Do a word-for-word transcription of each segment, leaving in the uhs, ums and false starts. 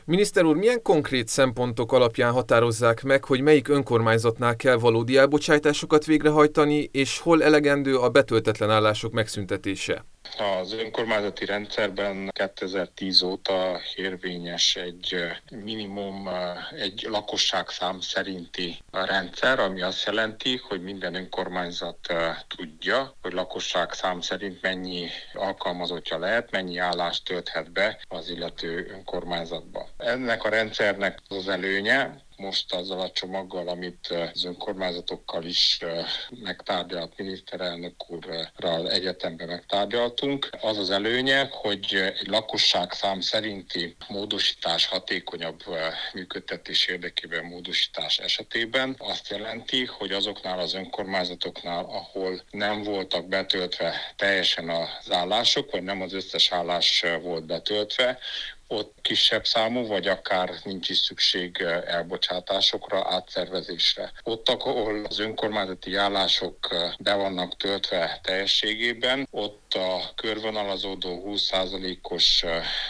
Miniszter úr, milyen konkrét szempontok alapján határozzák meg, hogy melyik önkormányzatnál kell valódi elbocsátásokat végrehajtani, és hol elegendő a betöltetlen állások megszüntetése? Az önkormányzati rendszerben kétezer-tíz óta érvényes egy minimum, egy lakosságszám szerinti rendszer, ami azt jelenti, hogy minden önkormányzat tudja, hogy lakosságszám szerint mennyi alkalmazottja lehet, mennyi állást tölthet be az illető önkormányzatba. Ennek a rendszernek az előnye, most azzal a csomaggal, amit az önkormányzatokkal is megtárgyalt miniszterelnök úrral egyetemben megtárgyaltunk. Az az előnye, hogy egy lakosságszám szerinti módosítás, hatékonyabb működtetés érdekében módosítás esetében azt jelenti, hogy azoknál az önkormányzatoknál, ahol nem voltak betöltve teljesen az állások, vagy nem az összes állás volt betöltve, ott kisebb számú, vagy akár nincs is szükség elbocsátásokra, átszervezésre. Ott, ahol az önkormányzati állások be vannak töltve teljességében, ott a körvonalazódó húsz százalékos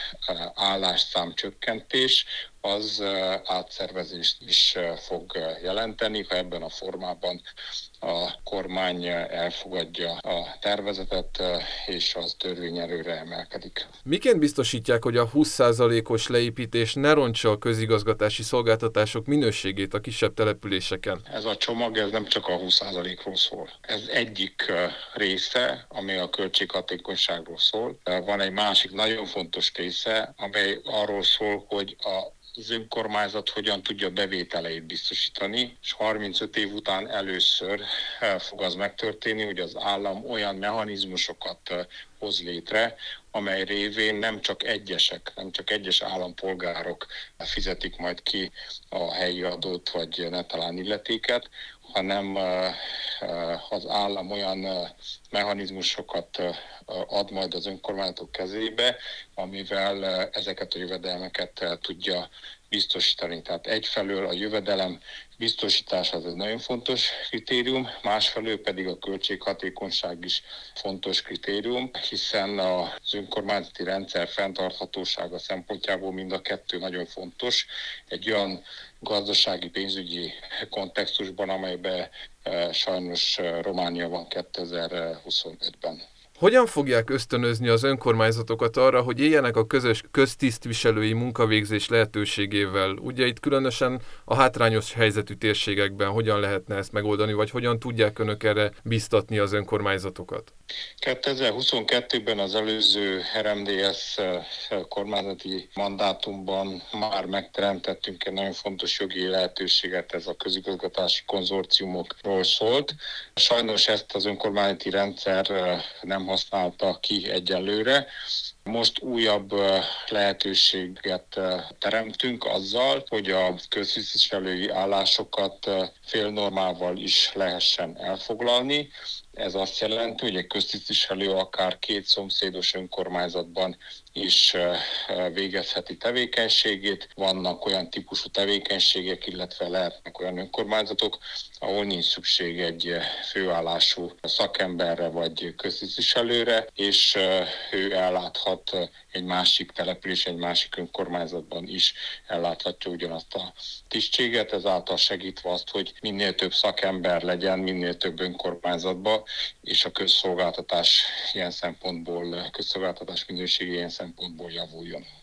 állásszám csökkentés az átszervezést is fog jelenteni, ha ebben a formában a kormány elfogadja a tervezetet, és az törvényerőre emelkedik. Miként biztosítják, hogy a húsz százalékos leépítés ne rontsa a közigazgatási szolgáltatások minőségét a kisebb településeken? Ez a csomag ez nem csak a húsz százalékról szól. Ez egyik része, ami a költséghatékonyságról szól. Van egy másik nagyon fontos része, amely arról szól, hogy a az önkormányzat hogyan tudja bevételeit biztosítani, és harmincöt év után először fog az megtörténni, hogy az állam olyan mechanizmusokat hoz létre, amely révén nem csak egyesek, nem csak egyes állampolgárok fizetik majd ki a helyi adót vagy netalán illetéket, hanem az állam olyan mechanizmusokat ad majd az önkormányzatok kezébe, amivel ezeket a jövedelmeket tudja biztosítani. Tehát egyfelől a jövedelem biztosítás az egy nagyon fontos kritérium, másfelől pedig a költséghatékonyság is fontos kritérium, hiszen az önkormányzati rendszer fenntarthatósága szempontjából mind a kettő nagyon fontos. Egy olyan gazdasági, pénzügyi kontextusban, amelyben sajnos Románia van kétezer-huszonötben. Hogyan fogják ösztönözni az önkormányzatokat arra, hogy éljenek a közös köztisztviselői munkavégzés lehetőségével? Ugye itt különösen a hátrányos helyzetű térségekben hogyan lehetne ezt megoldani, vagy hogyan tudják önök erre biztatni az önkormányzatokat? kétezer-huszonkettőben az előző er em dé es kormányzati mandátumban már megteremtettünk egy nagyon fontos jogi lehetőséget, ez a közigazgatási konzorciumokról szólt. Sajnos ezt az önkormányzati rendszer nem használta ki egyelőre. Most újabb lehetőséget teremtünk azzal, hogy a köztisztviselői állásokat félnormával is lehessen elfoglalni. Ez azt jelenti, hogy egy köztisztviselő akár két szomszédos önkormányzatban is végezheti tevékenységét. Vannak olyan típusú tevékenységek, illetve lehetnek olyan önkormányzatok, ahol nincs szükség egy főállású szakemberre vagy köztisztviselőre, és ő elláthat egy másik település, egy másik önkormányzatban is elláthatja ugyanazt a tisztséget, ezáltal segítve azt, hogy minél több szakember legyen, minél több önkormányzatban, és a közszolgáltatás ilyen szempontból, közszolgáltatás minősége ilyen szempontból javuljon.